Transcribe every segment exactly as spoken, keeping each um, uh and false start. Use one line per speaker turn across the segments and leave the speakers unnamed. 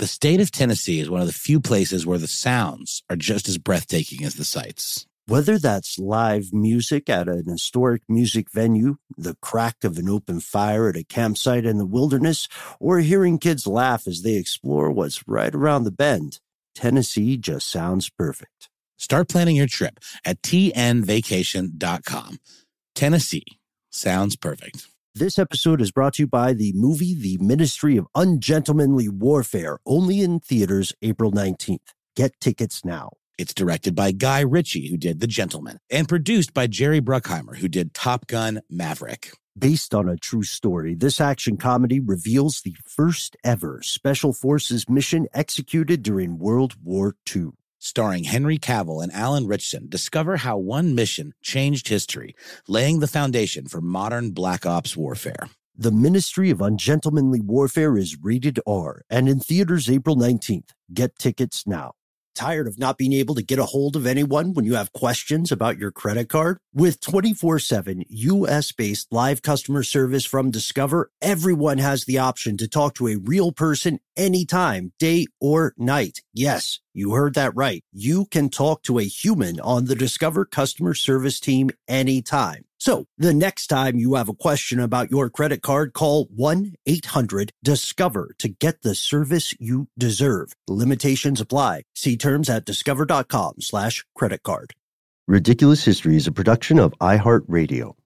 The state of Tennessee is one of the few places where the sounds are just as breathtaking as the sights.
Whether that's live music at an historic music venue, the crack of an open fire at a campsite in the wilderness, or hearing kids laugh as they explore what's right around the bend, Tennessee just sounds perfect.
Start planning your trip at T N vacation dot com. Tennessee sounds perfect.
This episode is brought to you by the movie The Ministry of Ungentlemanly Warfare, only in theaters April nineteenth. Get tickets now.
It's directed by Guy Ritchie, who did The Gentleman, and produced by Jerry Bruckheimer, who did Top Gun Maverick.
Based on a true story, this action comedy reveals the first ever Special Forces mission executed during World War Two.
Starring Henry Cavill and Alan Ritchson, discover how one mission changed history, laying the foundation for modern Black Ops warfare.
The Ministry of Ungentlemanly Warfare is rated R and in theaters April nineteenth. Get tickets now. Tired of not being able to get a hold of anyone when you have questions about your credit card? With twenty-four seven U S-based live customer service from Discover, everyone has the option to talk to a real person anytime, day or night. Yes, you heard that right. You can talk to a human on the Discover customer service team anytime. So the next time you have a question about your credit card, call one eight hundred discover to get the service you deserve. Limitations apply. See terms at discover.com slash credit card. Ridiculous History is a production of iHeartRadio.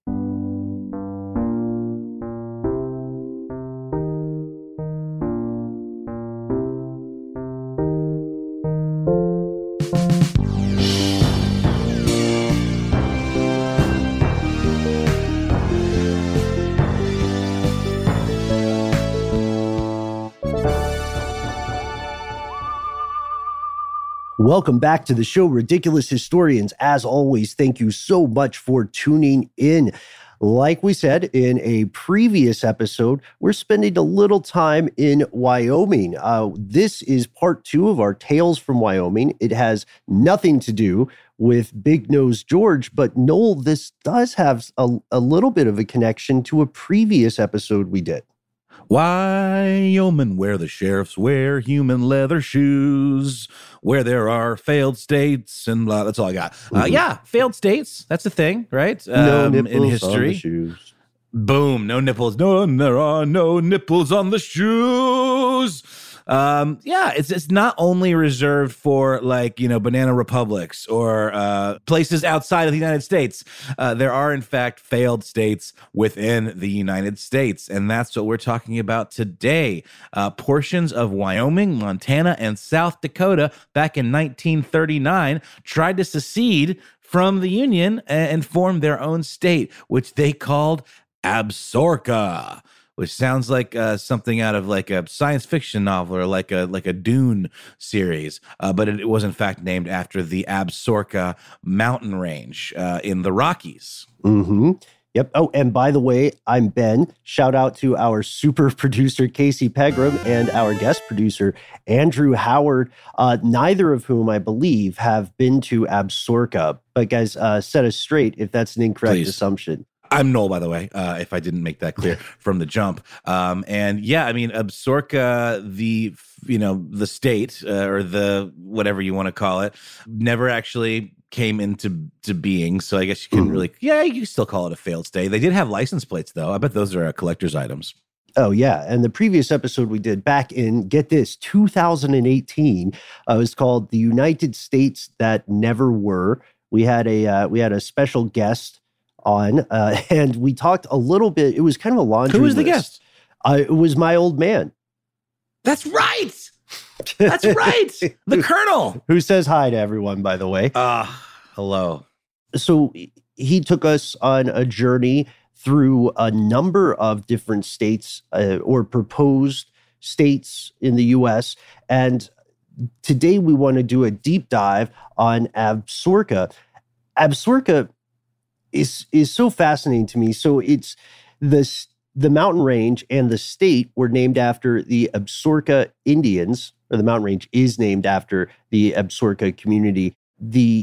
Welcome back to the show, Ridiculous Historians. As always, thank you so much for tuning in. Like we said in a previous episode, we're spending a little time in Wyoming. Uh, this is part two of our Tales from Wyoming. It has nothing to do with Big Nose George, but Noel, this does have a, a little bit of a connection to a previous episode we did.
Wyoming, where the sheriffs wear human leather shoes, where there are failed states and blah. That's all I got. Uh, yeah, failed states. That's a thing, right?
No
um,
nipples
in history.
on the shoes.
Boom, no nipples. No, there are no nipples on the shoes. Um, yeah, it's it's not only reserved for, like, you know, banana republics or uh, places outside of the United States. Uh, there are, in fact, failed states within the United States, and that's what we're talking about today. Uh, portions of Wyoming, Montana, and South Dakota back in nineteen thirty-nine tried to secede from the Union and form their own state, which they called Absaroka, which sounds like uh, something out of like a science fiction novel or like a like a Dune series, uh, but it, it was in fact named after the Absaroka mountain range uh, in the Rockies.
Mm-hmm. Yep. Oh, and by the way, I'm Ben. Shout out to our super producer, Casey Pegram, and our guest producer, Andrew Howard, uh, neither of whom I believe have been to Absaroka. But guys, uh, set us straight if that's an incorrect
Please.
assumption.
I'm Noel, by the way, uh, if I didn't make that clear from the jump. Um, and yeah, I mean, Absaroka, the, you know, the state uh, or the whatever you want to call it, never actually came into to being. So I guess you can mm. really, yeah, you can still call it a failed state. They did have license plates, though. I bet those are uh, collector's items.
Oh, yeah. And the previous episode we did back in, get this, two thousand eighteen, uh, was called The United States That Never Were. We had a uh, we had a special guest on, uh, and we talked a little bit. It was kind of a laundry
Who was
list.
the guest?
Uh, it was my old man.
That's right. That's right. The Colonel.
Who says hi to everyone, by the way.
Uh, hello.
So he took us on a journey through a number of different states uh, or proposed states in the U S. And today we want to do a deep dive on Absaroka. Absaroka is is so fascinating to me. So it's the the mountain range and the state were named after the Absaroka Indians, or the mountain range is named after the Absaroka community. The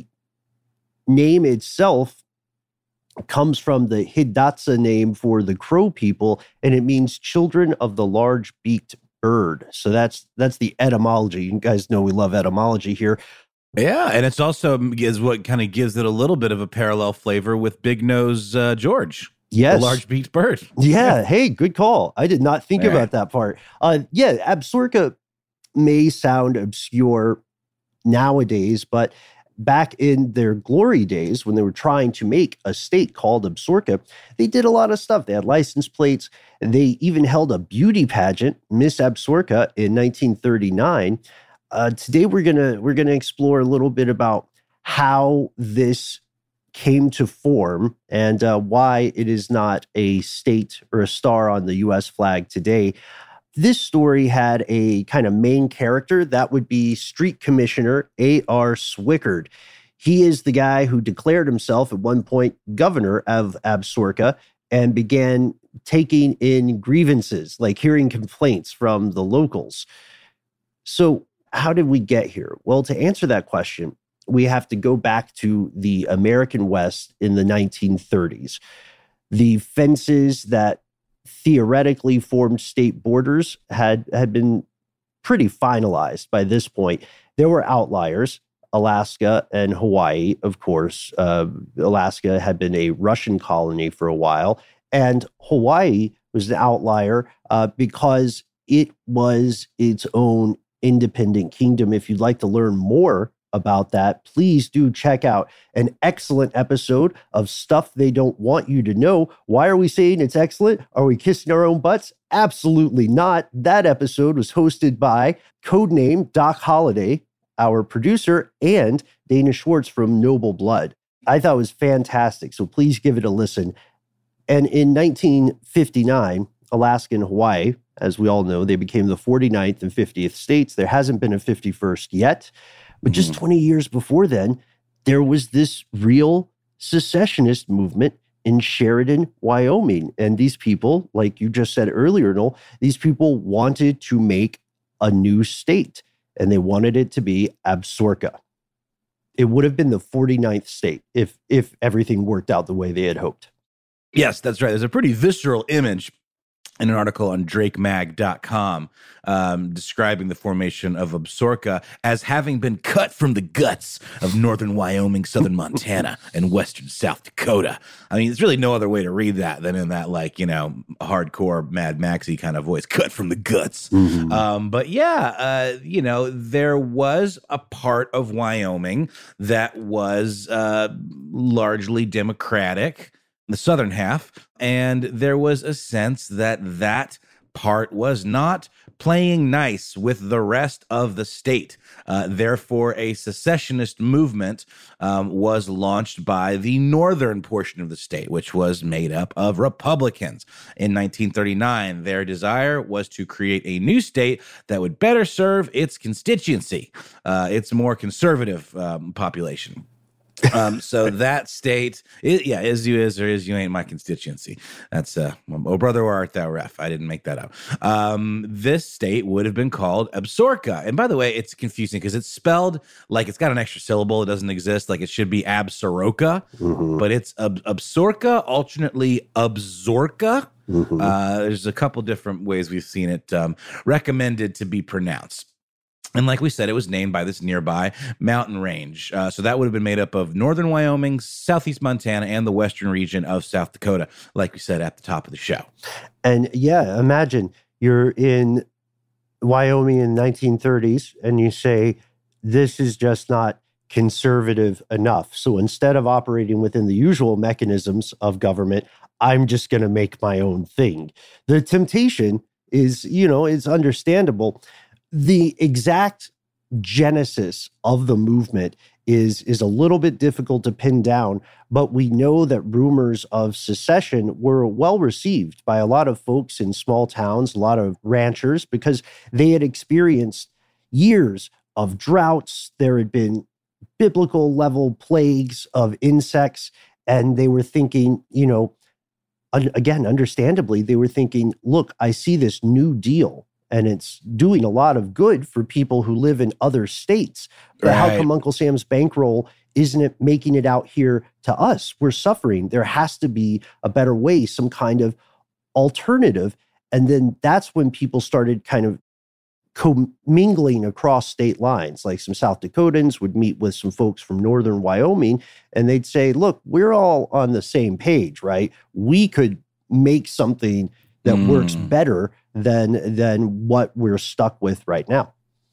name itself comes from the Hidatsa name for the Crow people, and it means children of the large beaked bird. So that's that's the etymology. You guys know we love etymology here.
Yeah, and it's also is what kind of gives it a little bit of a parallel flavor with Big Nose uh, George.
Yes.
The large-beaked bird.
Yeah. Hey, good call. I did not think
All
about
right.
that part. Uh, yeah, Absaroka may sound obscure nowadays, but back in their glory days, when they were trying to make a state called Absaroka, they did a lot of stuff. They had license plates. They even held a beauty pageant, Miss Absaroka, in nineteen thirty-nine. Uh, today, we're gonna we're gonna explore a little bit about how this came to form and uh, why it is not a state or a star on the U S flag today. This story had a kind of main character that would be Street Commissioner A R Swickard. He is the guy who declared himself at one point governor of Absaroka and began taking in grievances, like hearing complaints from the locals. So how did we get here? Well, to answer that question, we have to go back to the American West in the nineteen thirties. The fences that theoretically formed state borders had, had been pretty finalized by this point. There were outliers, Alaska and Hawaii, of course. Uh, Alaska had been a Russian colony for a while, and Hawaii was an outlier uh, because it was its own independent kingdom. If you'd like to learn more about that, please do check out an excellent episode of Stuff They Don't Want You to Know. Why are we saying it's excellent? Are we kissing our own butts? Absolutely not. That episode was hosted by codename Doc Holliday, our producer, and Dana Schwartz from Noble Blood. I thought it was fantastic, so please give it a listen. And in nineteen fifty-nine, Alaska and Hawaii, as we all know, they became the forty-ninth and fiftieth states. There hasn't been a fifty-first yet. But just twenty years before then, there was this real secessionist movement in Sheridan, Wyoming. And these people, like you just said earlier, Noel, these people wanted to make a new state, and they wanted it to be Absaroka. It would have been the forty-ninth state if, if everything worked out the way they had hoped.
Yes, that's right. There's a pretty visceral image in an article on drake mag dot com um, describing the formation of Absaroka as having been cut from the guts of northern Wyoming, southern Montana, and western South Dakota. I mean, there's really no other way to read that than in that, like, you know, hardcore Mad Maxy kind of voice, cut from the guts. Mm-hmm. Um, but yeah, uh, you know, there was a part of Wyoming that was uh, largely Democratic, the southern half, and there was a sense that that part was not playing nice with the rest of the state. Uh, therefore, a secessionist movement um, was launched by the northern portion of the state, which was made up of Republicans. In nineteen thirty-nine, their desire was to create a new state that would better serve its constituency, uh, its more conservative um, population. um, so that state, it, yeah, is you is or is you ain't my constituency. That's uh, oh brother, where art thou, ref? I didn't make that up. Um, this state would have been called Absaroka, and by the way, it's confusing because it's spelled like it's got an extra syllable. It doesn't exist. Like it should be Absaroka, mm-hmm. but it's Ab- Absaroka, alternately Absaroka. Mm-hmm. Uh, there's a couple different ways we've seen it um, recommended to be pronounced. And like we said, it was named by this nearby mountain range. Uh, so that would have been made up of northern Wyoming, southeast Montana, and the western region of South Dakota, like we said at the top of the show.
And yeah, imagine you're in Wyoming in the nineteen thirties and you say, this is just not conservative enough. So instead of operating within the usual mechanisms of government, I'm just going to make my own thing. The temptation is, you know, it's understandable. The exact genesis of the movement is, is a little bit difficult to pin down, but we know that rumors of secession were well received by a lot of folks in small towns, a lot of ranchers, because they had experienced years of droughts. There had been biblical level plagues of insects, and they were thinking, you know, again, understandably, they were thinking, look, I see this New Deal, and it's doing a lot of good for people who live in other states. But right. How come Uncle Sam's bankroll isn't it making it out here to us? We're suffering. There has to be a better way, some kind of alternative. And then that's when people started kind of commingling across state lines. Like some South Dakotans would meet with some folks from northern Wyoming, and they'd say, look, we're all on the same page, right? We could make something that mm. works better than than what we're stuck with right now.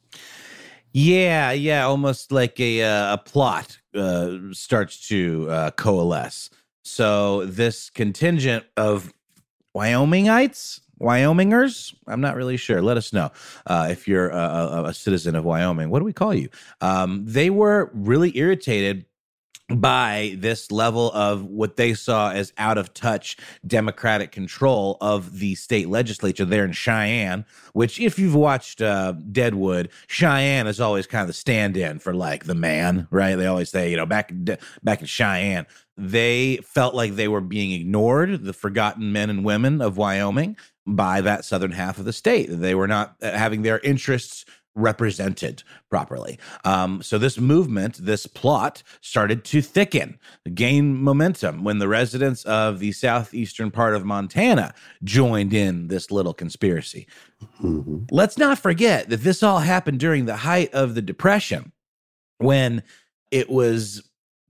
Yeah, yeah, almost like a uh, a plot uh, starts to uh, coalesce. So this contingent of Wyomingites, Wyomingers, I'm not really sure. Let us know uh, if you're a, a, a citizen of Wyoming. What do we call you? Um, they were really irritated by this level of what they saw as out of touch democratic control of the state legislature there in Cheyenne, which if you've watched uh, Deadwood, Cheyenne is always kind of the stand-in for like the man, right? They always say, you know, back, back in Cheyenne, they felt like they were being ignored, the forgotten men and women of Wyoming, by that southern half of the state. They were not having their interests represented properly. Um, so this movement, this plot started to thicken, gain momentum when the residents of the southeastern part of Montana joined in this little conspiracy. Mm-hmm. Let's not forget that this all happened during the height of the Depression, when it was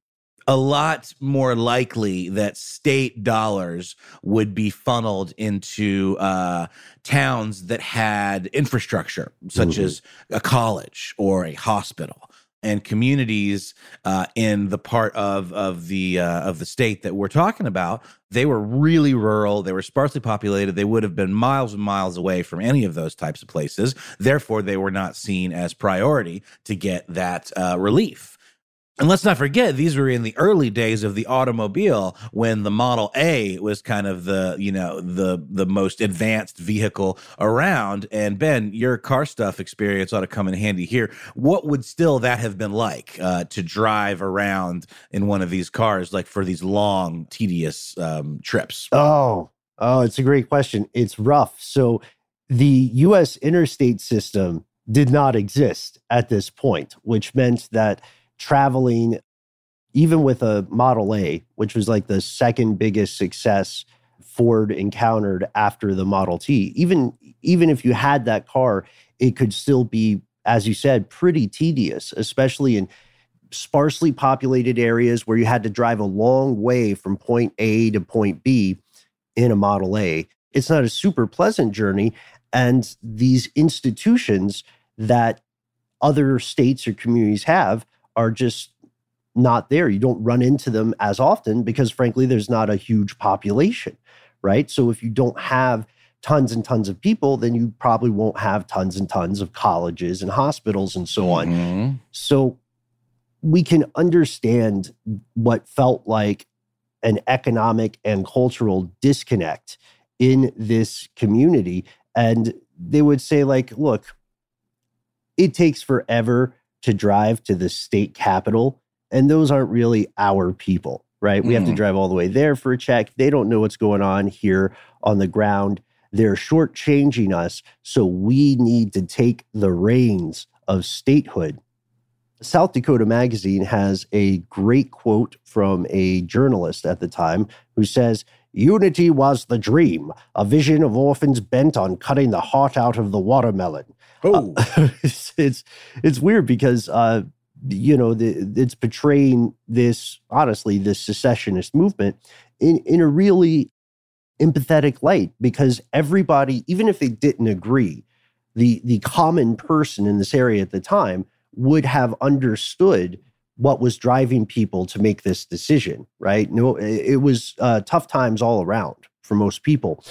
a lot more likely that state dollars would be funneled into uh, towns that had infrastructure, such mm-hmm. as a college or a hospital, and communities uh, in the part of of the uh, of the state that we're talking about. They were really rural. They were sparsely populated. They would have been miles and miles away from any of those types of places. Therefore, they were not seen as priority to get that uh, relief. And let's not forget, these were in the early days of the automobile, when the Model A was kind of the, you know, the the most advanced vehicle around. And Ben, your car stuff experience ought to come in handy here. What would still that have been like uh, to drive around in one of these cars, like for these long, tedious um, trips?
Oh, oh, it's a great question. It's rough. So the U S interstate system did not exist at this point, which meant that traveling, even with a Model A, which was like the second biggest success Ford encountered after the Model T, even, even if you had that car, it could still be, as you said, pretty tedious, especially in sparsely populated areas where you had to drive a long way from point A to point B in a Model A. It's not a super pleasant journey. And these institutions that other states or communities have are just not there. You don't run into them as often because, frankly, there's not a huge population, right? So if you don't have tons and tons of people, then you probably won't have tons and tons of colleges and hospitals and so on. Mm-hmm. So we can understand what felt like an economic and cultural disconnect in this community. And they would say, like, look, it takes forever to drive to the state capital, and those aren't really our people, right? We mm. have to drive all the way there for a check. They don't know what's going on here on the ground. They're shortchanging us, so we need to take the reins of statehood. South Dakota Magazine has a great quote from a journalist at the time who says, "Unity was the dream, a vision of orphans bent on cutting the heart out of the watermelon." Oh, uh, it's, it's it's weird because uh, you know the, it's portraying this, honestly, this secessionist movement in in a really empathetic light, because everybody, even if they didn't agree, the the common person in this area at the time would have understood what was driving people to make this decision, right? No, it was uh, tough times all around for most people.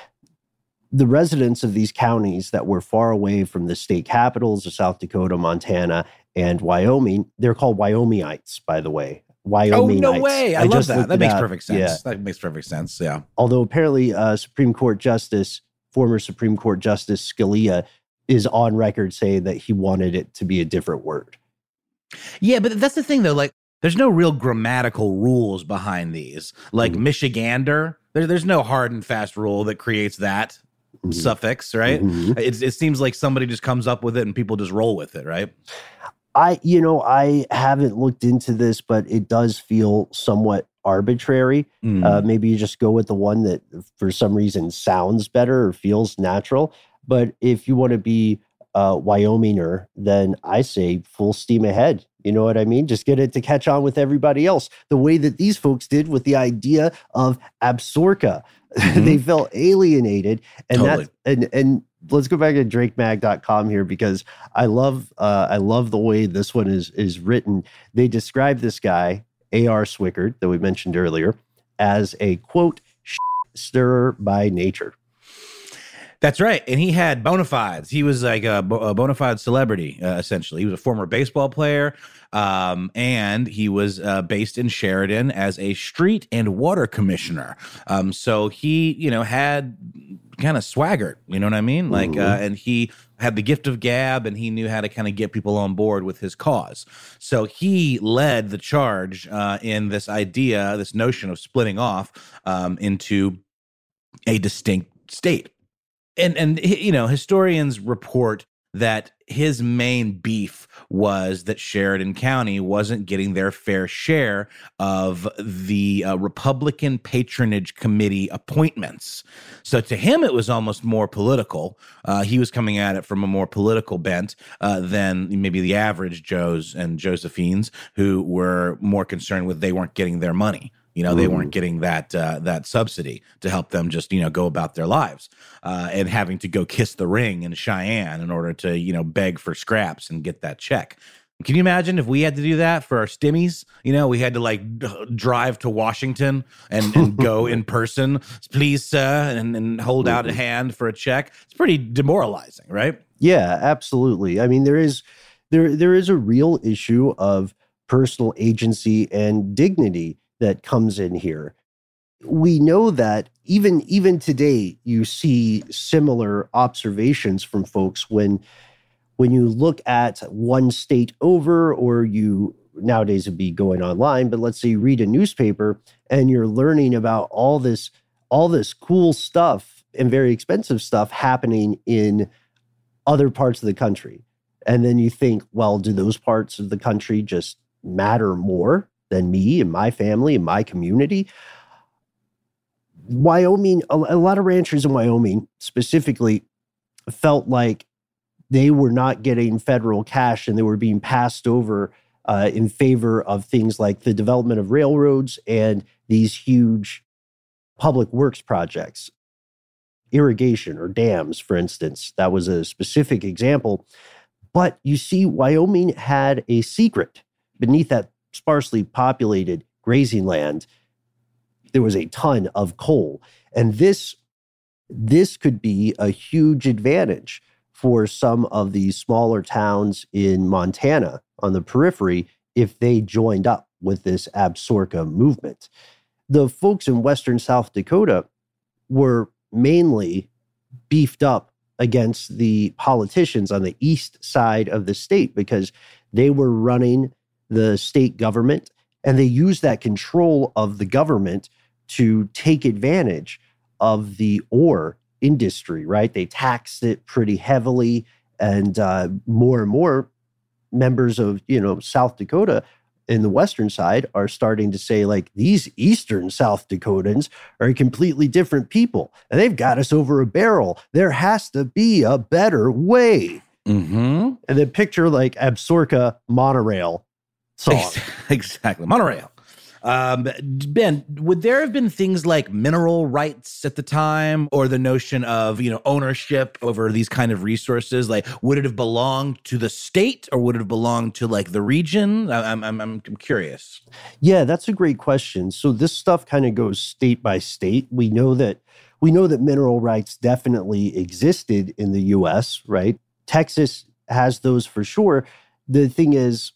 The residents of these counties that were far away from the state capitals of South Dakota, Montana, and Wyoming, they're called Wyomingites, by the way. Wyomingites.
Oh, no way. I, I love that. That makes up. perfect sense. Yeah. That makes perfect sense, yeah.
Although apparently uh, Supreme Court Justice, former Supreme Court Justice Scalia is on record saying that he wanted it to be a different word.
Yeah, but that's the thing, though. Like, there's no real grammatical rules behind these. Like mm-hmm. Michigander, there, there's no hard and fast rule that creates that mm-hmm. suffix, right? Mm-hmm. It, it seems like somebody just comes up with it and people just roll with it, right?
I, you know, I haven't looked into this, but it does feel somewhat arbitrary. Mm. Uh, maybe you just go with the one that for some reason sounds better or feels natural. But if you want to be uh, Wyominger, then I say full steam ahead. You know what I mean? Just get it to catch on with everybody else. The way that these folks did with the idea of Absorca. Mm-hmm. They felt alienated. And
totally.
that's, and, and let's go back to drake mag dot com here, because I love, uh, I love the way this one is, is written. They describe this guy, A R Swickard, that we mentioned earlier, as a, quote, stirrer by nature.
That's right. And he had bona fides. He was like a, a bona fide celebrity, uh, essentially. He was a former baseball player, um, and he was uh, based in Sheridan as a street and water commissioner. Um, so he, you know, had kind of swaggered, you know what I mean? Like, mm-hmm. uh, and he had the gift of gab, and he knew how to kind of get people on board with his cause. So he led the charge uh, in this idea, this notion of splitting off um, into a distinct state. And, and you know, historians report that his main beef was that Sheridan County wasn't getting their fair share of the uh, Republican Patronage Committee appointments. So to him, it was almost more political. Uh, he was coming at it from a more political bent uh, than maybe the average Joes and Josephines, who were more concerned with they weren't getting their money. You know, they
mm.
weren't getting that uh, that subsidy to help them just, you know, go about their lives uh, and having to go kiss the ring in Cheyenne in order to, you know, beg for scraps and get that check. Can you imagine if we had to do that for our stimmies? You know, we had to like d- drive to Washington and, and go in person, please, sir, and, and hold out a hand for a check. It's pretty demoralizing, right?
Yeah, absolutely. I mean, there is there there is a real issue of personal agency and dignity that comes in here. We know that even, even today, you see similar observations from folks when, when you look at one state over, or you, nowadays it'd be going online, but let's say you read a newspaper and you're learning about all this, all this cool stuff and very expensive stuff happening in other parts of the country. And then you think, well, do those parts of the country just matter more than me and my family and my community? Wyoming, a, a lot of ranchers in Wyoming specifically felt like they were not getting federal cash, and they were being passed over uh, in favor of things like the development of railroads and these huge public works projects. Irrigation or dams, for instance, that was a specific example. But you see, Wyoming had a secret beneath that sparsely populated grazing land. There was a ton of coal. And this, this could be a huge advantage for some of these smaller towns in Montana on the periphery if they joined up with this Absorca movement. The folks in western South Dakota were mainly beefed up against the politicians on the east side of the state because they were running the state government, and they use that control of the government to take advantage of the ore industry, right? They taxed it pretty heavily, and uh, more and more members of, you know, South Dakota in the western side are starting to say, like, these eastern South Dakotans are completely different people, and they've got us over a barrel. There has to be a better way.
Mm-hmm.
And then picture like Absorca monorail song.
Exactly. Monorail. Um, Ben, would there have been things like mineral rights at the time, or the notion of, you know, ownership over these kind of resources? Like, would it have belonged to the state, or would it have belonged to like the region? I'm, I'm, I'm curious.
Yeah, that's a great question. So this stuff kind of goes state by state. We know that we know that mineral rights definitely existed in the U S, right? Texas has those for sure. The thing is,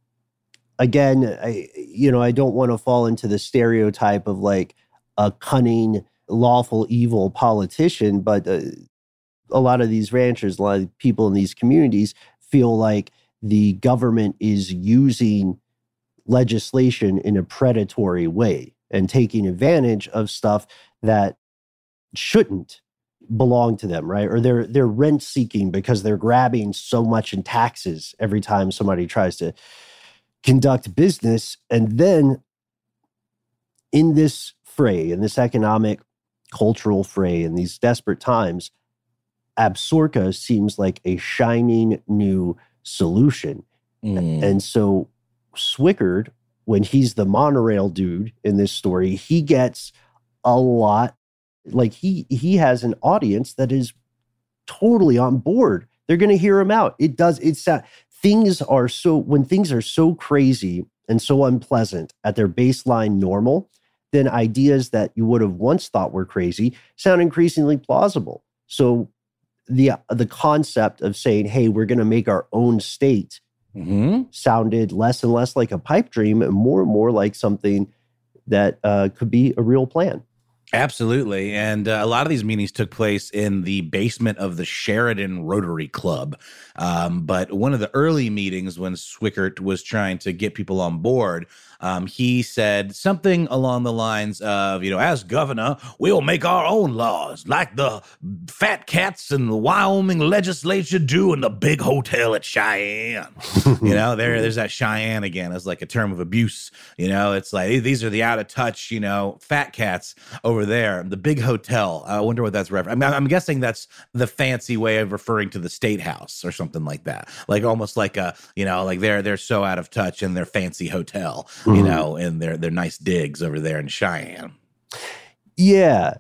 again, I, you know, I don't want to fall into the stereotype of like a cunning, lawful, evil politician, but uh, a lot of these ranchers, a lot of people in these communities feel like the government is using legislation in a predatory way and taking advantage of stuff that shouldn't belong to them, right? Or they're they're rent seeking because they're grabbing so much in taxes every time somebody tries to conduct business. And then in this fray, in this economic, cultural fray, in these desperate times, Absorca seems like a shining new solution. Mm. And so Swickard, when he's the monorail dude in this story, he gets a lot, like he he has an audience that is totally on board. They're going to hear him out. It does, it's, uh, things are so, when things are so crazy and so unpleasant at their baseline normal, then ideas that you would have once thought were crazy sound increasingly plausible. So the the concept of saying, hey, we're going to make our own state mm-hmm. sounded less and less like a pipe dream and more and more like something that uh, could be a real plan.
Absolutely. And uh, a lot of these meetings took place in the basement of the Sheridan Rotary Club. Um, but one of the early meetings when Swickard was trying to get people on board, um, he said something along the lines of, you know, as governor, we'll make our own laws like the fat cats in the Wyoming legislature do in the big hotel at Cheyenne. You know, there, there's that Cheyenne again as like a term of abuse. You know, it's like these are the out of touch, you know, fat cats over there. The big hotel. I wonder what that's referring. I mean, I'm guessing that's the fancy way of referring to the State House or something like that. Like almost like a, you know, like they're they're so out of touch in their fancy hotel, mm-hmm. you know, and their their nice digs over there in Cheyenne.
Yeah.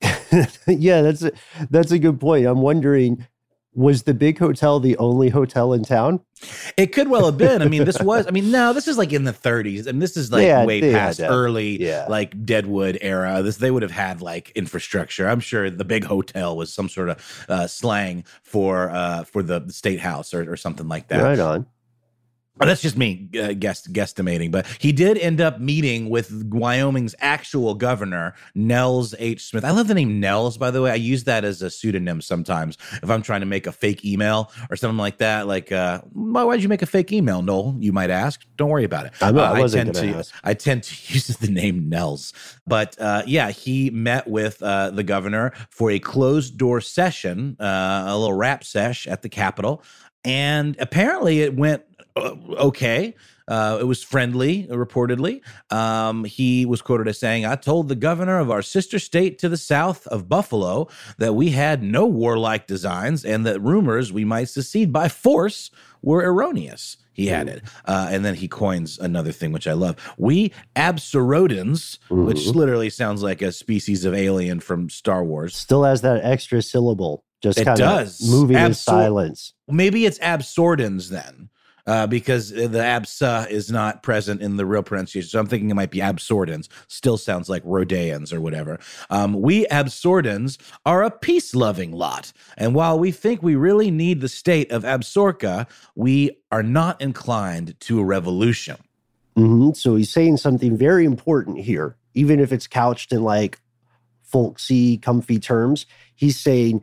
yeah, that's a, that's a good point. I'm wondering, was the big hotel the only hotel in town?
It could well have been. I mean, this was, I mean, no, this is like in the thirties. And this is like yeah, way past early, yeah. like Deadwood era. This, they would have had like infrastructure. I'm sure the big hotel was some sort of uh, slang for uh, for the State House or, or something like that.
Right on.
Oh, that's just me uh, guess, guesstimating, but he did end up meeting with Wyoming's actual governor, Nels H. Smith. I love the name Nels, by the way. I use that as a pseudonym sometimes if I'm trying to make a fake email or something like that. Like, uh, why why'd you make a fake email, Noel? You might ask. Don't worry about it.
I, know,
uh,
I, wasn't
I tend to.
Ask.
I tend to use the name Nels, but uh, yeah, he met with uh, the governor for a closed door session, uh, a little rap sesh at the Capitol, and apparently it went okay. Uh, it was friendly, reportedly. Um, he was quoted as saying, I told the governor of our sister state to the south of Buffalo that we had no warlike designs and that rumors we might secede by force were erroneous. He added. Uh, and then he coins another thing, which I love. We Absorodans, mm-hmm. which literally sounds like a species of alien from Star Wars.
Still has that extra syllable. Just kind of moving Absor- in silence.
Maybe it's Absordans then. Uh, because the absa is not present in the real pronunciation. So I'm thinking it might be Absordans. Still sounds like Rhodeans or whatever. Um, we Absordans are a peace-loving lot. And while we think we really need the state of Absorca, we are not inclined to a revolution.
Mm-hmm. So he's saying something very important here, even if it's couched in like folksy, comfy terms. He's saying,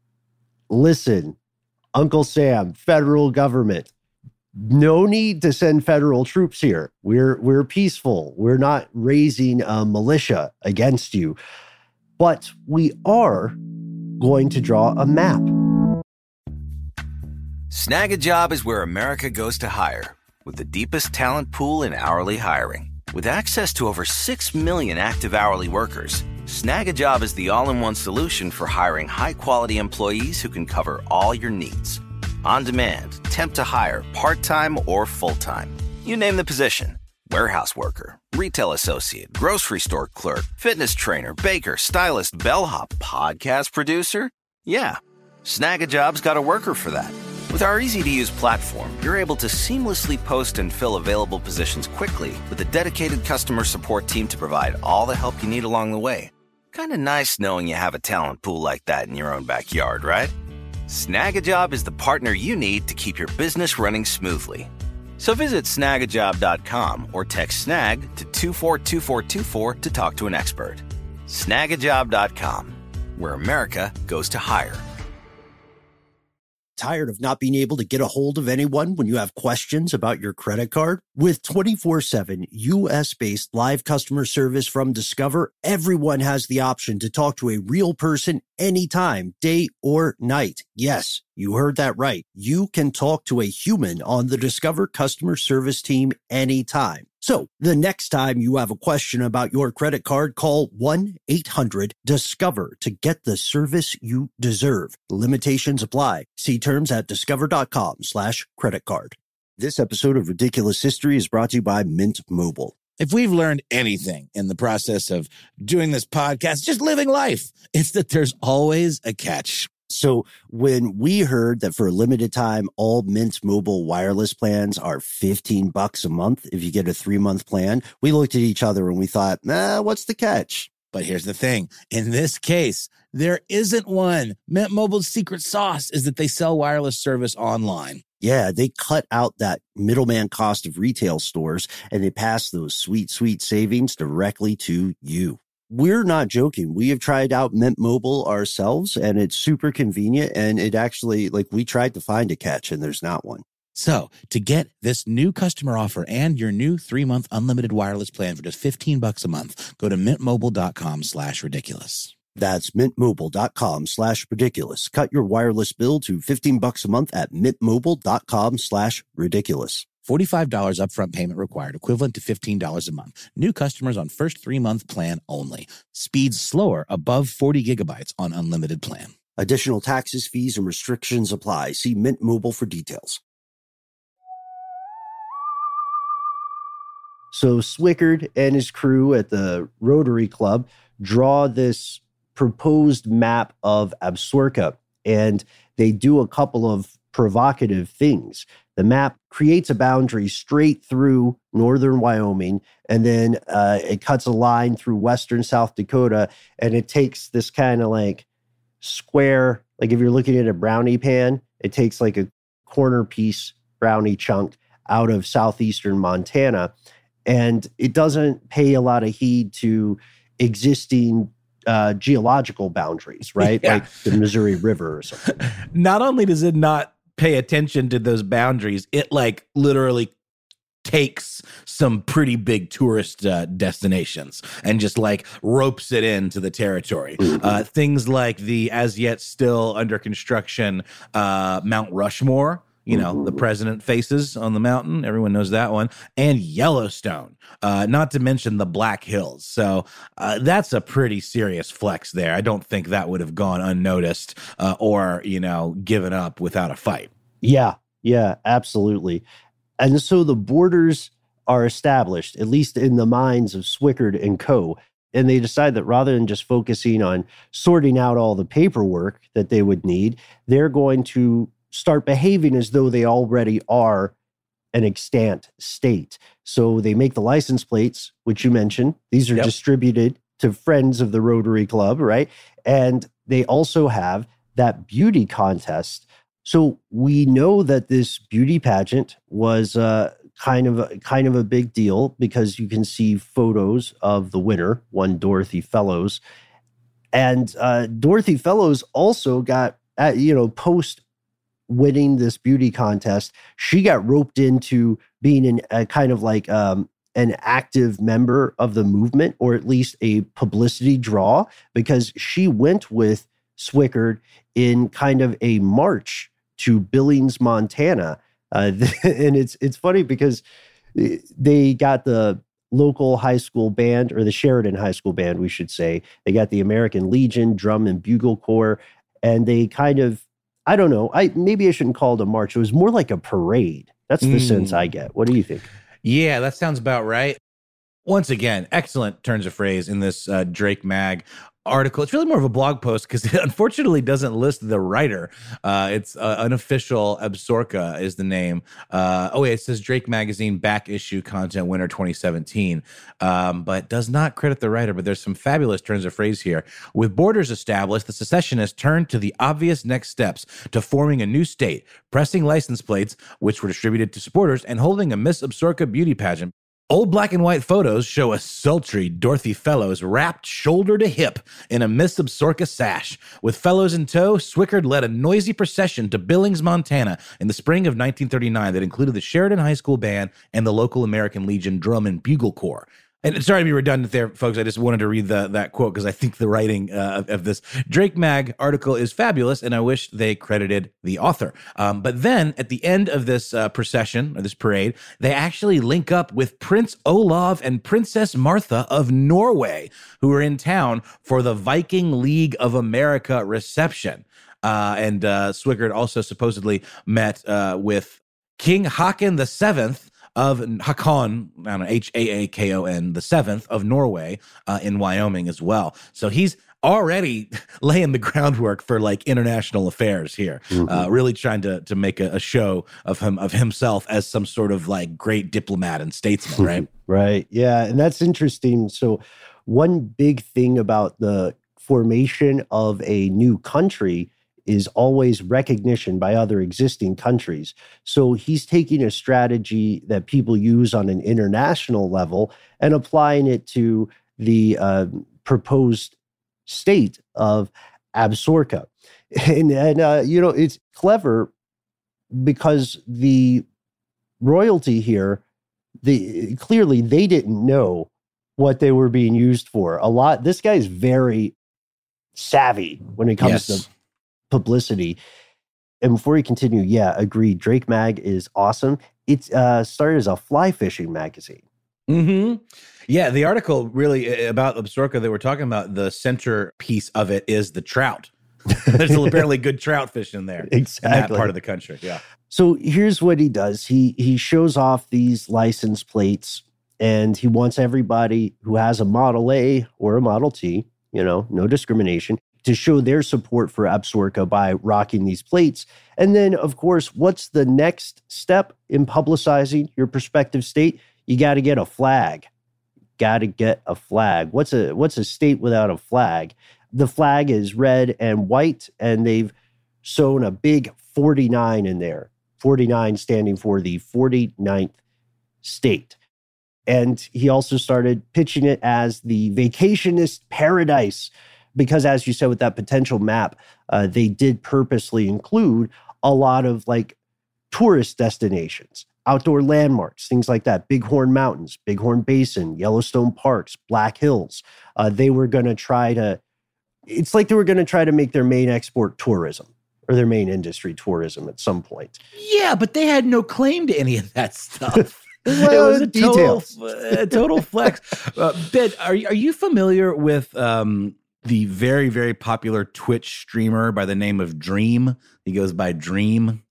listen, Uncle Sam, federal government, no need to send federal troops here. We're we're peaceful. We're not raising a militia against you. But we are going to draw a map.
Snag a Job is where America goes to hire, with the deepest talent pool in hourly hiring. With access to over six million active hourly workers, Snag a Job is the all-in-one solution for hiring high-quality employees who can cover all your needs. On demand, temp to hire, part-time or full-time. You name the position. Warehouse worker, retail associate, grocery store clerk, fitness trainer, baker, stylist, bellhop, podcast producer. Yeah, Snag a Job's got a worker for that. With our easy-to-use platform, you're able to seamlessly post and fill available positions quickly with a dedicated customer support team to provide all the help you need along the way. Kind of nice knowing you have a talent pool like that in your own backyard, right? Snag a Job is the partner you need to keep your business running smoothly. So visit snag a job dot com or text snag to two four two four two four to talk to an expert. snag a job dot com, where America goes to hire.
Tired of not being able to get a hold of anyone when you have questions about your credit card? With twenty-four seven U S-based live customer service from Discover, everyone has the option to talk to a real person anytime, day or night. Yes, you heard that right. You can talk to a human on the Discover customer service team anytime. So the next time you have a question about your credit card, call one eight hundred discover to get the service you deserve. Limitations apply. See terms at discover.com slash credit card. This episode of Ridiculous History is brought to you by Mint Mobile.
If we've learned anything in the process of doing this podcast, just living life, it's that there's always a catch.
So when we heard that for a limited time, all Mint Mobile wireless plans are fifteen bucks a month if you get a three-month plan, we looked at each other and we thought, nah, what's the catch?
But here's the thing. In this case, there isn't one. Mint Mobile's secret sauce is that they sell wireless service online.
Yeah, they cut out that middleman cost of retail stores and they pass those sweet, sweet savings directly to you. We're not joking. We have tried out Mint Mobile ourselves and it's super convenient. And it actually, like, we tried to find a catch and there's not one.
So to get this new customer offer and your new three-month unlimited wireless plan for just fifteen bucks a month, go to mintmobile.com slash ridiculous.
That's mintmobile.com slash ridiculous. Cut your wireless bill to fifteen bucks a month at mintmobile.com slash ridiculous.
forty-five dollars upfront payment required, equivalent to fifteen dollars a month. New customers on first three-month plan only. Speeds slower above forty gigabytes on unlimited plan.
Additional taxes, fees, and restrictions apply. See Mint Mobile for details. So Swickard and his crew at the Rotary Club draw this proposed map of Absaroka, and they do a couple of provocative things. The map creates a boundary straight through northern Wyoming, and then uh, it cuts a line through western South Dakota, and it takes this kind of like square, like if you're looking at a brownie pan, it takes like a corner piece brownie chunk out of southeastern Montana, and it doesn't pay a lot of heed to existing uh, geological boundaries, right?
Yeah.
Like the Missouri River or something.
Not only does it not pay attention to those boundaries, it like literally takes some pretty big tourist uh, destinations and just like ropes it into the territory. Mm-hmm. Uh, things like the as yet still under construction uh, Mount Rushmore, you know, mm-hmm. the president faces on the mountain. Everyone knows that one. And Yellowstone, uh, not to mention the Black Hills. So uh, that's a pretty serious flex there. I don't think that would have gone unnoticed uh, or, you know, given up without a fight.
Yeah, yeah, absolutely. And so the borders are established, at least in the minds of Swickard and co. And they decide that rather than just focusing on sorting out all the paperwork that they would need, they're going to start behaving as though they already are an extant state. So they make the license plates, which you mentioned. These are yep. distributed to friends of the Rotary Club, right? And they also have that beauty contest. So we know that this beauty pageant was uh, kind of a, kind of a big deal because you can see photos of the winner, one Dorothy Fellows. And uh, Dorothy Fellows also got, uh, you know, post winning this beauty contest, she got roped into being an, a kind of like um, an active member of the movement, or at least a publicity draw, because she went with Swickard in kind of a march to Billings, Montana. Uh, and it's it's funny because they got the local high school band, or the Sheridan High School band, we should say. They got the American Legion Drum and Bugle Corps, and they kind of, I don't know, I maybe I shouldn't call it a march. It was more like a parade. That's the mm. sense I get. What do you think?
Yeah, that sounds about right. Once again, excellent turns of phrase in this uh, Drake Mag article. It's really more of a blog post because it unfortunately doesn't list the writer. Uh, it's uh, unofficial. Absaroka is the name. Uh, oh, yeah, it says Drake Magazine back issue content winner twenty seventeen, um, but does not credit the writer. But there's some fabulous turns of phrase here. With borders established, the secessionists turned to the obvious next steps to forming a new state, pressing license plates, which were distributed to supporters, and holding a Miss Absaroka beauty pageant. Old black and white photos show a sultry Dorothy Fellows wrapped shoulder to hip in a Miss Absaroka sash. With Fellows in tow, Swickard led a noisy procession to Billings, Montana in the spring of nineteen thirty-nine that included the Sheridan High School Band and the local American Legion Drum and Bugle Corps. And sorry to be redundant there, folks. I just wanted to read the, that quote because I think the writing uh, of, of this Drake Mag article is fabulous, and I wish they credited the author. Um, but then at the end of this uh, procession, or this parade, they actually link up with Prince Olav and Princess Martha of Norway, who are in town for the Viking League of America reception. Uh, and uh, Swigert also supposedly met uh, with King Haakon the Seventh, of Hakon, I don't know, H A A K O N, the seventh of Norway uh, in Wyoming as well. So he's already laying the groundwork for like international affairs here, mm-hmm. uh, really trying to to make a, a show of him of himself as some sort of like great diplomat and statesman, right?
Right. Yeah, and that's interesting. So one big thing about the formation of a new country is always recognition by other existing countries. So he's taking a strategy that people use on an international level and applying it to the uh, proposed state of Absaroka. And, and uh, you know, it's clever because the royalty here, the clearly they didn't know what they were being used for. A lot, this guy's very savvy when it comes yes. to publicity. And before we continue, yeah, agreed. Drake Mag is awesome. It uh, started as a fly fishing magazine.
Mm-hmm. Yeah, the article really about Absaroka that we're talking about, the centerpiece of it is the trout. There's apparently good trout fishing there.
Exactly.
In that part of the country, yeah.
So here's what he does. He he shows off these license plates, and he wants everybody who has a Model A or a Model T, you know, no discrimination, to show their support for Absaroka by rocking these plates. And then, of course, what's the next step in publicizing your prospective state? You got to get a flag. Got to get a flag. What's a what's a state without a flag? The flag is red and white, and they've sewn a big forty-nine in there. forty-nine standing for the forty-ninth state. And he also started pitching it as the vacationist paradise, because as you said with that potential map, uh, they did purposely include a lot of like tourist destinations, outdoor landmarks, things like that. Bighorn Mountains, Bighorn Basin, Yellowstone Parks, Black Hills. Uh, they were going to try to, it's like they were going to try to make their main export tourism, or their main industry tourism at some point.
Yeah, but they had no claim to any of that stuff.
Well,
it was a
details.
total, a total flex. Uh, Ben, are, are you familiar with um, the very, very popular Twitch streamer by the name of Dream? He goes by Dream.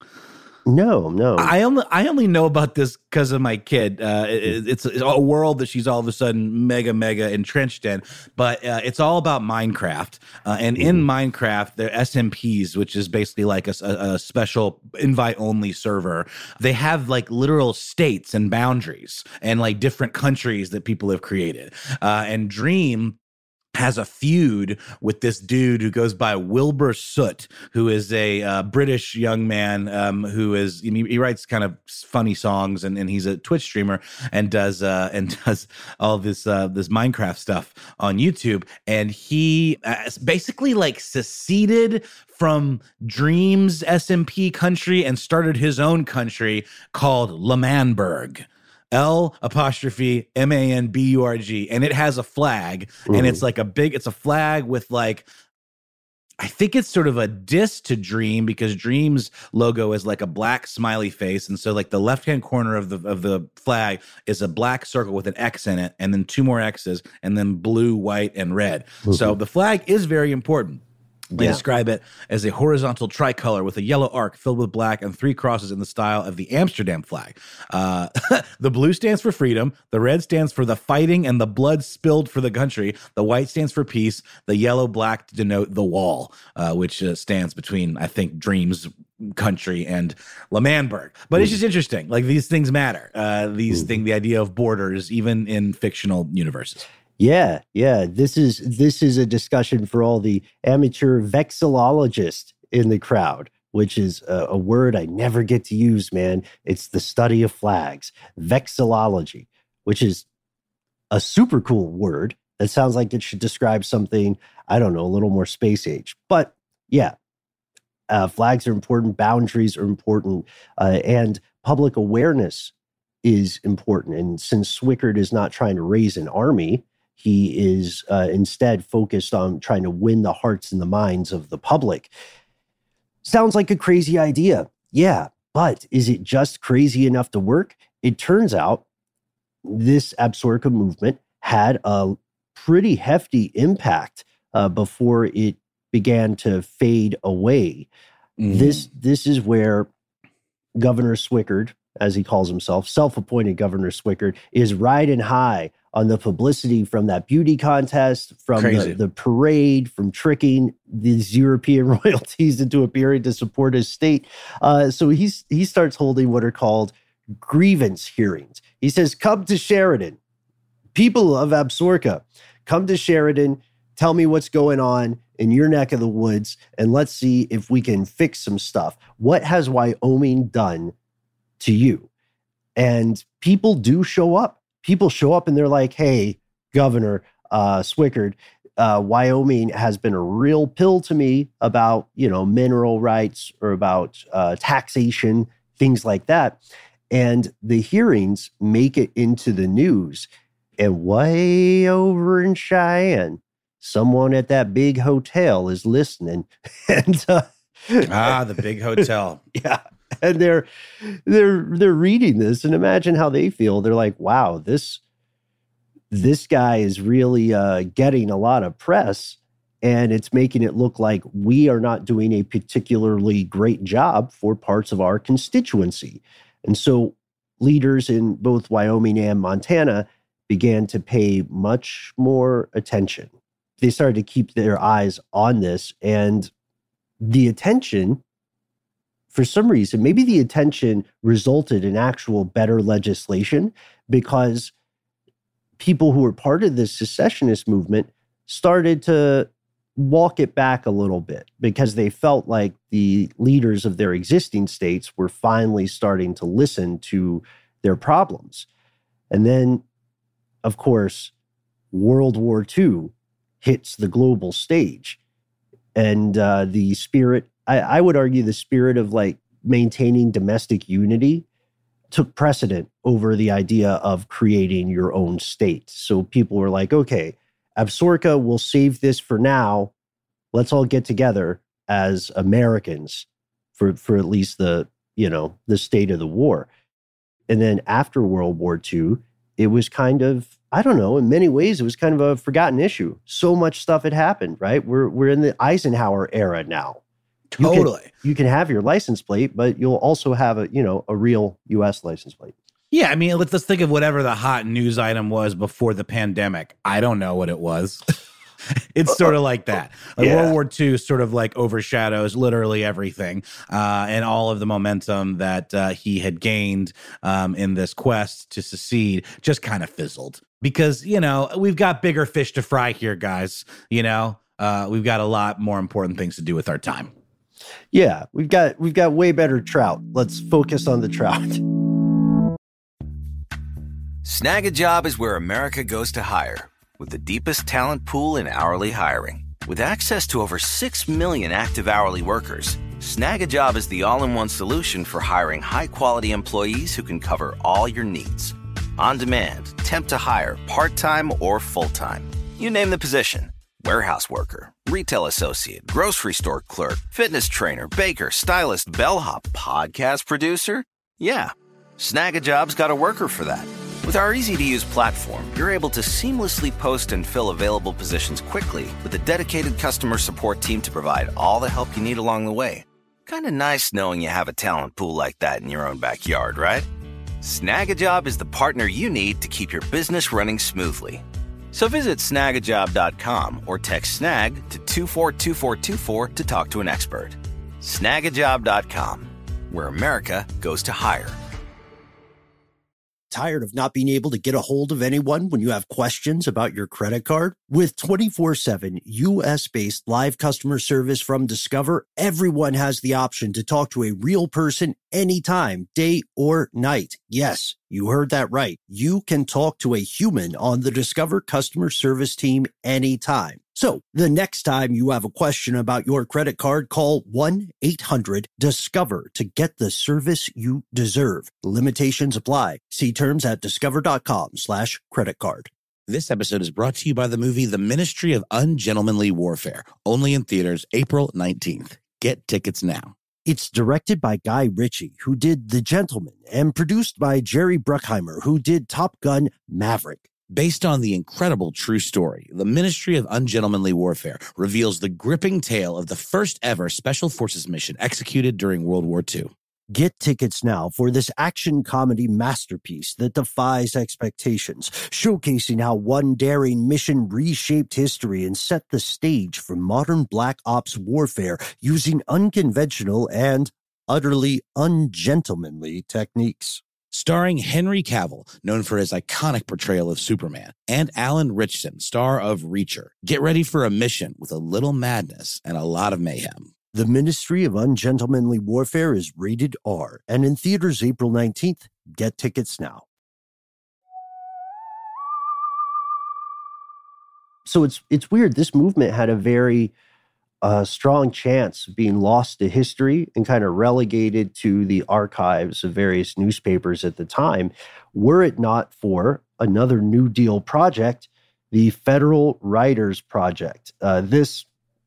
No, no.
I only I only know about this because of my kid. Uh, it, it's, it's a world that she's all of a sudden mega, mega entrenched in. But uh, it's all about Minecraft. Uh, and mm. in Minecraft, the S M Ps, which is basically like a, a special invite-only server, they have like literal states and boundaries and like different countries that people have created. Uh, and Dream has a feud with this dude who goes by Wilbur Soot, who is a uh, British young man um, who is, he, he writes kind of funny songs, and, and he's a Twitch streamer and does uh, and does all this uh, this Minecraft stuff on YouTube. And he uh, basically like seceded from Dream's S M P country and started his own country called L'Manburg. L apostrophe M A N B U R G, and it has a flag, mm. and it's like a big, it's a flag with like, I think it's sort of a diss to Dream, because Dream's logo is like a black smiley face, and so like the left-hand corner of the of the flag is a black circle with an X in it, and then two more X's, and then blue, white, and red. Mm-hmm. So the flag is very important. They yeah. describe it as a horizontal tricolor with a yellow arc filled with black and three crosses in the style of the Amsterdam flag. Uh, the blue stands for freedom. The red stands for the fighting and the blood spilled for the country. The white stands for peace. The yellow black to denote the wall, uh, which uh, stands between, I think, Dream's country and L'Manburg. But mm. it's just interesting. Like, these things matter. Uh, these mm. things, the idea of borders, even in fictional universes.
Yeah, yeah. This is this is a discussion for all the amateur vexillologists in the crowd, which is a, a word I never get to use, man. It's the study of flags. Vexillology, which is a super cool word that sounds like it should describe something, I don't know, a little more space age. But yeah, uh, flags are important, boundaries are important, uh, and public awareness is important. And since Swickard is not trying to raise an army, he is uh, instead focused on trying to win the hearts and the minds of the public. Sounds like a crazy idea. Yeah, but is it just crazy enough to work? It turns out this Absaroka movement had a pretty hefty impact uh, before it began to fade away. Mm. This, this is where Governor Swickard, as he calls himself, self-appointed Governor Swickard, is riding high on the publicity from that beauty contest, from the, the parade, from tricking these European royalties into appearing to support his state. Uh, so he's, he starts holding what are called grievance hearings. He says, come to Sheridan. People of Absaroka, come to Sheridan. Tell me what's going on in your neck of the woods, and let's see if we can fix some stuff. What has Wyoming done to you? And people do show up. People show up and they're like, hey, Governor uh, Swickard, uh, Wyoming has been a real pill to me about, you know, mineral rights or about uh, taxation, things like that. And the hearings make it into the news. And way over in Cheyenne, someone at that big hotel is listening. and uh,
Ah, the big hotel.
Yeah. And they're they're they're reading this, and imagine how they feel. They're like, wow, this this guy is really uh, getting a lot of press, and it's making it look like we are not doing a particularly great job for parts of our constituency. And so leaders in both Wyoming and Montana began to pay much more attention. They started to keep their eyes on this, and the attention, for some reason, maybe the attention resulted in actual better legislation, because people who were part of this secessionist movement started to walk it back a little bit because they felt like the leaders of their existing states were finally starting to listen to their problems. And then, of course, World War Two hits the global stage. And uh, the spirit, I, I would argue the spirit of like maintaining domestic unity took precedent over the idea of creating your own state. So people were like, okay, Absaroka will save this for now. Let's all get together as Americans for, for at least the, you know, the state of the war. And then after World War Two, it was kind of, I don't know, in many ways, it was kind of a forgotten issue. So much stuff had happened, right? We're we're in the Eisenhower era now.
Totally.
You can, you can have your license plate, but you'll also have a, you know, a real U S license plate.
Yeah, I mean, let's, let's think of whatever the hot news item was before the pandemic. I don't know what it was. It's sort of like that. Like yeah. World War Two sort of like overshadows literally everything, uh, and all of the momentum that uh, he had gained um, in this quest to secede just kind of fizzled. Because, you know, we've got bigger fish to fry here, guys. You know, uh, we've got a lot more important things to do with our time.
Yeah, we've got we've got way better trout. Let's focus on the trout.
Snag a Job is where America goes to hire, with the deepest talent pool in hourly hiring. With access to over six million active hourly workers, Snag a Job is the all-in-one solution for hiring high-quality employees who can cover all your needs. On demand, temp to hire, part-time or full-time. You name the position. Warehouse worker, retail associate, grocery store clerk, fitness trainer, baker, stylist, bellhop, podcast producer. Yeah, Snag a Job's got a worker for that. With our easy-to-use platform, you're able to seamlessly post and fill available positions quickly with a dedicated customer support team to provide all the help you need along the way. Kind of nice knowing you have a talent pool like that in your own backyard, right? Snag a Job is the partner you need to keep your business running smoothly. So visit snag a job dot com or text snag to two four two four two four to talk to an expert. snag a job dot com, where America goes to hire.
Tired of not being able to get a hold of anyone when you have questions about your credit card? With twenty-four seven U S-based live customer service from Discover, everyone has the option to talk to a real person anytime, day or night. Yes, you heard that right. You can talk to a human on the Discover customer service team anytime. So the next time you have a question about your credit card, call one eight hundred discover to get the service you deserve. Limitations apply. See terms at discover.com slash credit card.
This episode is brought to you by the movie The Ministry of Ungentlemanly Warfare, only in theaters April nineteenth. Get tickets now.
It's directed by Guy Ritchie, who did The Gentleman, and produced by Jerry Bruckheimer, who did Top Gun Maverick.
Based on the incredible true story, The Ministry of Ungentlemanly Warfare reveals the gripping tale of the first ever Special Forces mission executed during World War Two.
Get tickets now for this action comedy masterpiece that defies expectations, showcasing how one daring mission reshaped history and set the stage for modern Black Ops warfare using unconventional and utterly ungentlemanly techniques.
Starring Henry Cavill, known for his iconic portrayal of Superman, and Alan Ritchson, star of Reacher. Get ready for a mission with a little madness and a lot of mayhem.
The Ministry of Ungentlemanly Warfare is rated R and in theaters April nineteenth. Get tickets now. So it's it's weird. This movement had a very uh, strong chance of being lost to history and kind of relegated to the archives of various newspapers at the time, were it not for another New Deal project, the Federal Writers Project. Uh, this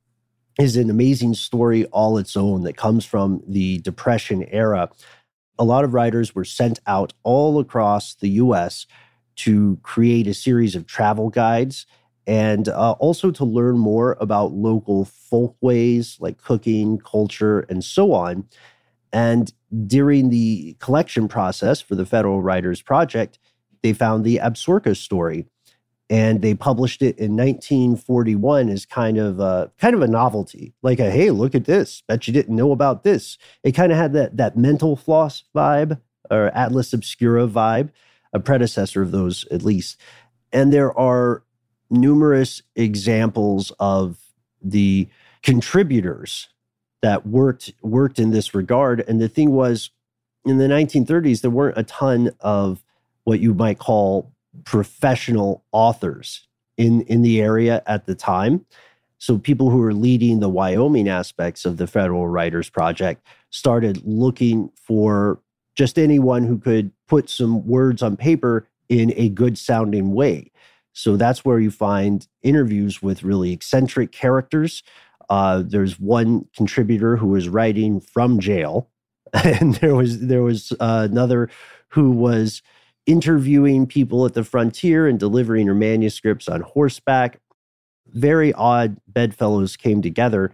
is an amazing story all its own that comes from the Depression era. A lot of writers were sent out all across the U S to create a series of travel guides and uh, also to learn more about local folkways like cooking, culture, and so on. And during the collection process for the Federal Writers Project, they found the Absaroka story. And they published it in nineteen forty-one as kind of a, kind of a novelty, like a, hey, look at this. Bet you didn't know about this. It kind of had that, that Mental Floss vibe or Atlas Obscura vibe, a predecessor of those at least. And there are numerous examples of the contributors that worked worked in this regard. And the thing was, in the nineteen thirties, there weren't a ton of what you might call professional authors in, in the area at the time. So people who were leading the Wyoming aspects of the Federal Writers Project started looking for just anyone who could put some words on paper in a good sounding way. So that's where you find interviews with really eccentric characters. Uh, there's one contributor who was writing from jail, and there was there was uh, another who was interviewing people at the frontier and delivering her manuscripts on horseback. Very odd bedfellows came together.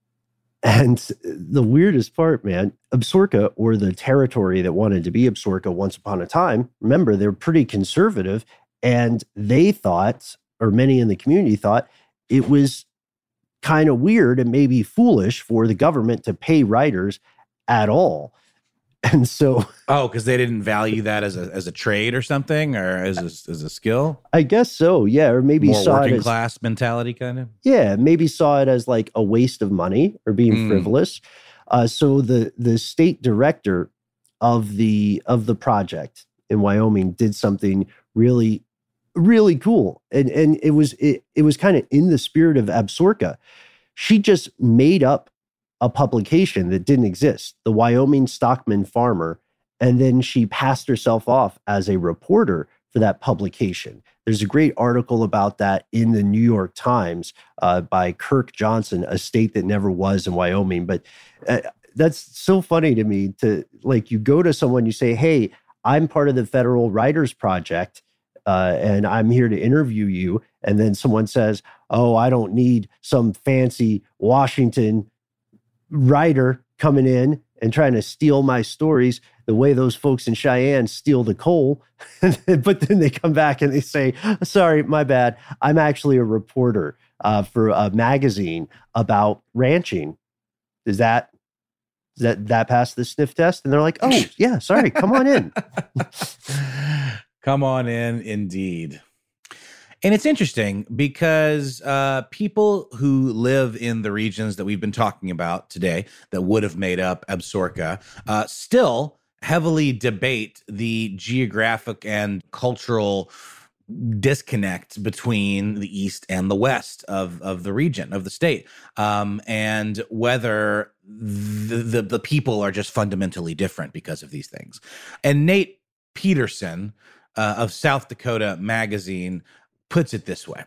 And the weirdest part, man, Absaroka, or the territory that wanted to be Absaroka once upon a time, remember, they're pretty conservative, and they thought, or many in the community thought, it was kind of weird and maybe foolish for the government to pay writers at all. And so,
oh, because they didn't value that as a as a trade or something, or as a, as a skill.
I guess so, yeah. Or maybe
more
saw
working
it as,
class mentality, kind of.
Yeah, maybe saw it as like a waste of money or being
Mm.
frivolous. Uh, so the the state director of the of the project in Wyoming did something really, really cool, and and it was it it was kind of in the spirit of Absaroka. She just made up a publication that didn't exist, the Wyoming Stockman Farmer, and then she passed herself off as a reporter for that publication. There's a great article about that in the New York Times uh, by Kirk Johnson, a state that never was in Wyoming. But uh, that's so funny to me to, like, you go to someone, you say, hey, I'm part of the Federal Writers Project, uh, and I'm here to interview you. And then someone says, oh, I don't need some fancy Washington writer coming in and trying to steal my stories the way those folks in Cheyenne steal the coal. But then they come back and they say, sorry, my bad. I'm actually a reporter uh, for a magazine about ranching. Is that, does that, that pass the sniff test? And they're like, oh, yeah, sorry, come on in.
Come on in, indeed. And it's interesting because uh, people who live in the regions that we've been talking about today that would have made up Absaroka uh, still heavily debate the geographic and cultural disconnect between the East and the West of, of the region, of the state, um, and whether the, the, the people are just fundamentally different because of these things. And Nate Peterson uh, of South Dakota Magazine puts it this way.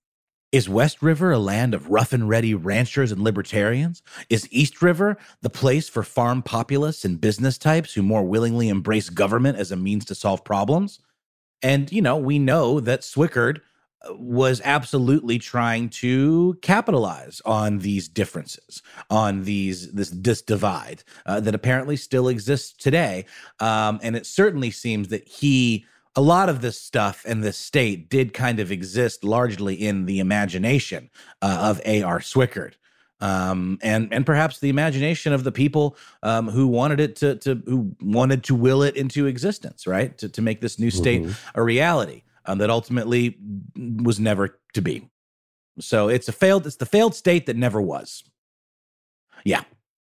Is West River a land of rough and ready ranchers and libertarians? Is East River the place for farm populists and business types who more willingly embrace government as a means to solve problems? And, you know, we know that Swickard was absolutely trying to capitalize on these differences, on these this, this divide uh, that apparently still exists today. Um, and it certainly seems that he... A lot of this stuff in this state did kind of exist largely in the imagination uh, of A R. Swickard, um, and and perhaps the imagination of the people um, who wanted it to to who wanted to will it into existence, right? To to make this new state mm-hmm. a reality um, that ultimately was never to be. So it's a failed. It's the failed state that never was. Yeah,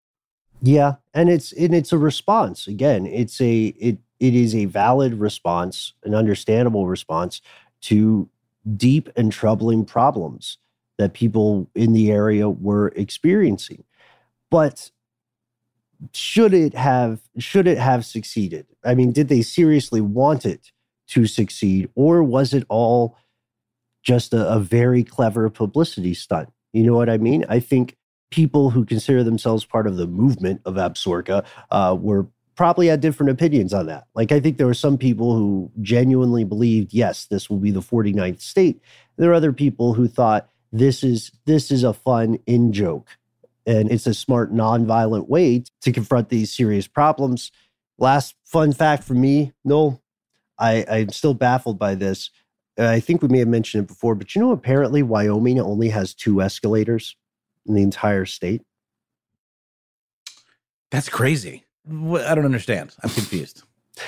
yeah, and it's and it's a response. Again, it's a it. It is a valid response, an understandable response to deep and troubling problems that people in the area were experiencing. But should it have should it have succeeded? I mean, did they seriously want it to succeed, or was it all just a, a very clever publicity stunt? You know what I mean? I think people who consider themselves part of the movement of Absaroka uh, were probably had different opinions on that. Like, I think there were some people who genuinely believed, yes, this will be the forty-ninth state. There are other people who thought this is this is a fun in-joke, and it's a smart, nonviolent way to confront these serious problems. Last fun fact for me, no, I, I'm still baffled by this. I think we may have mentioned it before, but you know, apparently Wyoming only has two escalators in the entire state.
That's crazy. I don't understand. I'm confused.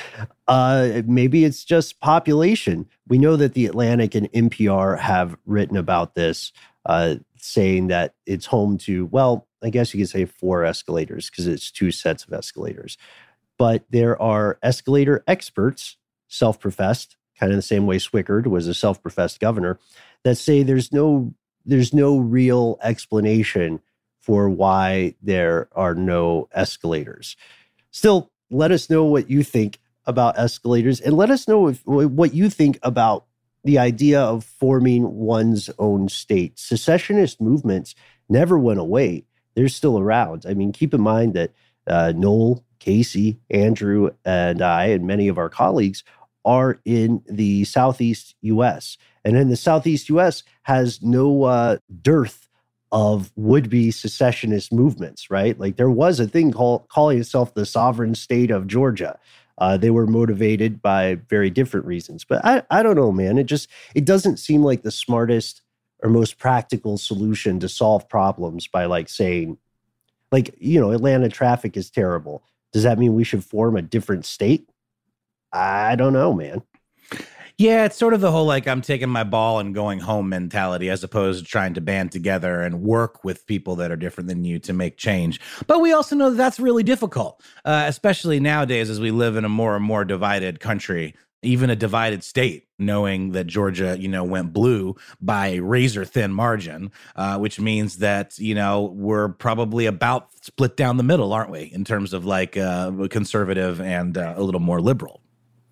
Uh, maybe it's just population. We know that The Atlantic and N P R have written about this, uh, saying that it's home to, well, I guess you could say four escalators because it's two sets of escalators. But there are escalator experts, self-professed, kind of the same way Swickard was a self-professed governor, that say there's no there's no real explanation for why there are no escalators. Still, let us know what you think about escalators, and let us know if, what you think about the idea of forming one's own state. Secessionist movements never went away. They're still around. I mean, keep in mind that uh, Noel, Casey, Andrew, and I, and many of our colleagues are in the Southeast U S. And in the Southeast U S has no uh, dearth of would-be secessionist movements, right? Like, there was a thing called calling itself the sovereign state of Georgia. Uh, they were motivated by very different reasons. But I, I don't know, man. It just, it doesn't seem like the smartest or most practical solution to solve problems by like saying, like, you know, Atlanta traffic is terrible. Does that mean we should form a different state? I don't know, man.
Yeah, it's sort of the whole, like, I'm taking my ball and going home mentality, as opposed to trying to band together and work with people that are different than you to make change. But we also know that that's really difficult, uh, especially nowadays as we live in a more and more divided country, even a divided state, knowing that Georgia, you know, went blue by a razor thin margin, uh, which means that, you know, we're probably about split down the middle, aren't we, in terms of like uh, conservative and uh, a little more liberal.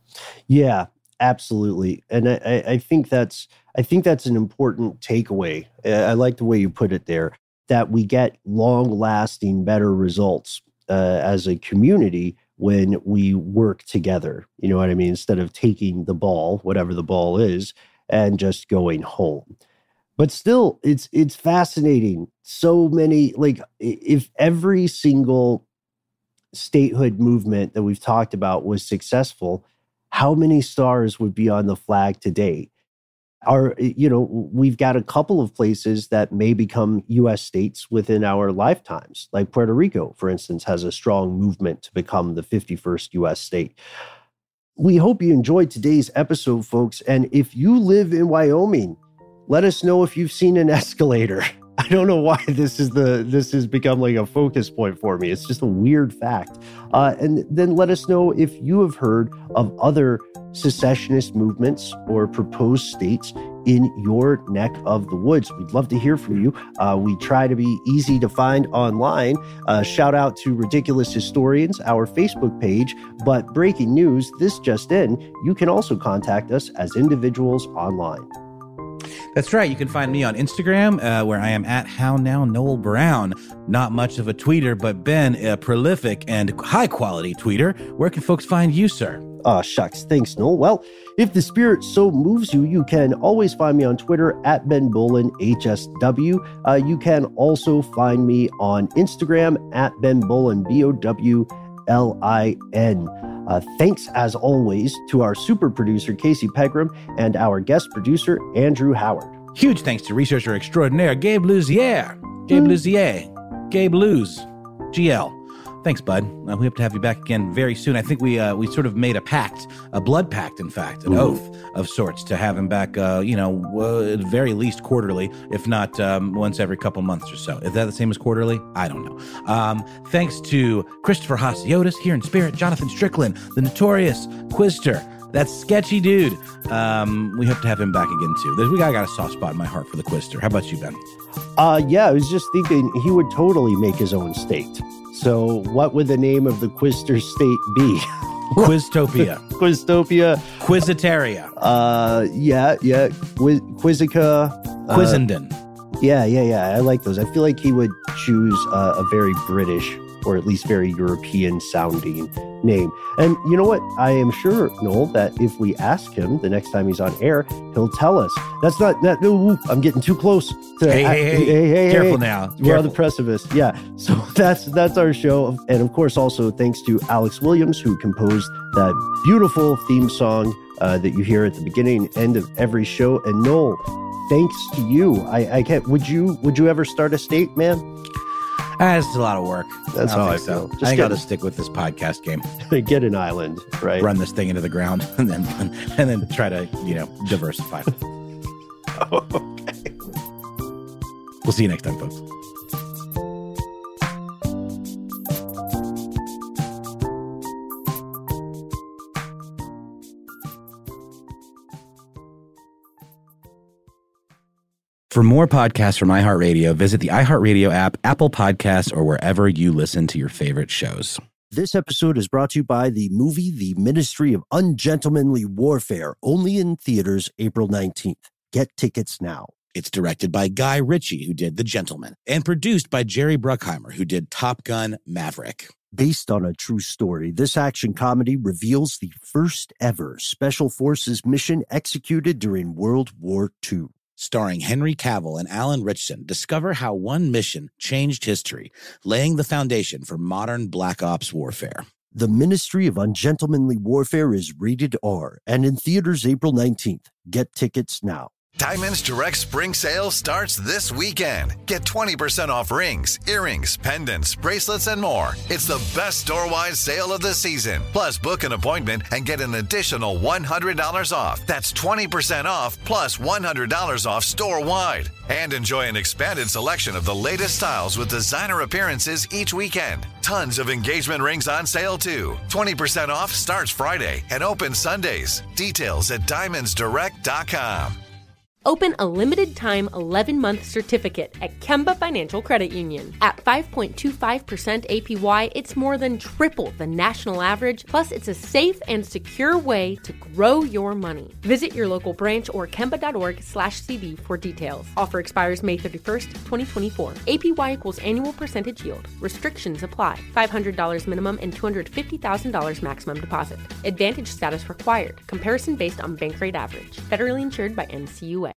Yeah. Absolutely. And I, I think that's I think that's an important takeaway. I like the way you put it there, that we get long-lasting, better results uh, as a community when we work together. You know what I mean? Instead of taking the ball, whatever the ball is, and just going home. But still, it's it's fascinating. So many, like, if every single statehood movement that we've talked about was successful, how many stars would be on the flag today? Our, you know, we've got a couple of places that may become U S states within our lifetimes. Like Puerto Rico, for instance, has a strong movement to become the fifty-first U S state. We hope you enjoyed today's episode, folks. And if you live in Wyoming, let us know if you've seen an escalator. I don't know why this is the this has become like a focus point for me. It's just a weird fact. Uh, and then let us know if you have heard of other secessionist movements or proposed states in your neck of the woods. We'd love to hear from you. Uh, we try to be easy to find online. Uh, shout out to Ridiculous Historians, our Facebook page. But breaking news, this just in, you can also contact us as individuals online.
That's right. You can find me on Instagram, uh, where I am at How Now Noel Brown. Not much of a tweeter, but Ben, a prolific and high-quality tweeter. Where can folks find you, sir?
Ah, shucks. Thanks, Noel. Well, if the spirit so moves you, you can always find me on Twitter at Ben Bowlin H S W. Uh, you can also find me on Instagram at Ben Bowlin, B O W L I N. Uh, thanks, as always, to our super producer, Casey Pegram, and our guest producer, Andrew Howard.
Huge thanks to researcher extraordinaire Gabe Luzier. Gabe mm. Luzier. Gabe Luz. G L. Thanks, bud. Uh, we hope to have you back again very soon. I think we uh, we sort of made a pact, a blood pact, in fact, an Ooh. oath of sorts to have him back, uh, you know, uh, at very least quarterly, if not um, once every couple months or so. Is that the same as quarterly? I don't know. Um, thanks to Christopher Hasiotis here in spirit, Jonathan Strickland, the notorious Quizster, that sketchy dude. Um, we hope to have him back again, too. There's, we got, I got a soft spot in my heart for the Quizster. How about you, Ben?
Uh, yeah, I was just thinking he would totally make his own state. So what would the name of the Quizster state be?
Quiztopia.
Quiztopia.
Quizitaria.
Uh, yeah, yeah. Quiz- Quizzica.
Quizenden.
Uh, yeah, yeah, yeah. I like those. I feel like he would choose uh, a very British or at least very European sounding name. And you know what? I am sure, Noel, that if we ask him the next time he's on air, he'll tell us. That's not that. No, I'm getting too close. To,
hey, hey, hey, hey, hey, careful hey. now.
We're on the precipice. Yeah. So that's that's our show, and of course, also thanks to Alex Williams, who composed that beautiful theme song uh, that you hear at the beginning and end of every show. And Noel, thanks to you. I, I can't. Would you Would you ever start a state, man?
Ah, it's a lot of work.
That's
I
how I
so.
feel.
Just I got to stick with this podcast game.
Get an island, right?
Run this thing into the ground, and then and then try to you know diversify.
Okay.
We'll see you next time, folks. For more podcasts from iHeartRadio, visit the iHeartRadio app, Apple Podcasts, or wherever you listen to your favorite shows.
This episode is brought to you by the movie The Ministry of Ungentlemanly Warfare, only in theaters April nineteenth. Get tickets now.
It's directed by Guy Ritchie, who did The Gentleman, and produced by Jerry Bruckheimer, who did Top Gun: Maverick.
Based on a true story, this action comedy reveals the first ever Special Forces mission executed during World War Two.
Starring Henry Cavill and Alan Ritchson, discover how one mission changed history, laying the foundation for modern Black Ops warfare.
The Ministry of Ungentlemanly Warfare is rated R and in theaters April nineteenth. Get tickets now.
Diamonds Direct Spring Sale starts this weekend. Get twenty percent off rings, earrings, pendants, bracelets, and more. It's the best store-wide sale of the season. Plus, book an appointment and get an additional one hundred dollars off. That's twenty percent off plus one hundred dollars off store-wide. And enjoy an expanded selection of the latest styles with designer appearances each weekend. Tons of engagement rings on sale, too. twenty percent off starts Friday and opens Sundays. Details at diamonds direct dot com.
Open a limited-time eleven-month certificate at Kemba Financial Credit Union. At five point two five percent A P Y, it's more than triple the national average, plus it's a safe and secure way to grow your money. Visit your local branch or kemba.org slash CD for details. Offer expires May thirty-first, twenty twenty-four. A P Y equals annual percentage yield. Restrictions apply. five hundred dollars minimum and two hundred fifty thousand dollars maximum deposit. Advantage status required. Comparison based on bank rate average. Federally insured by N C U A.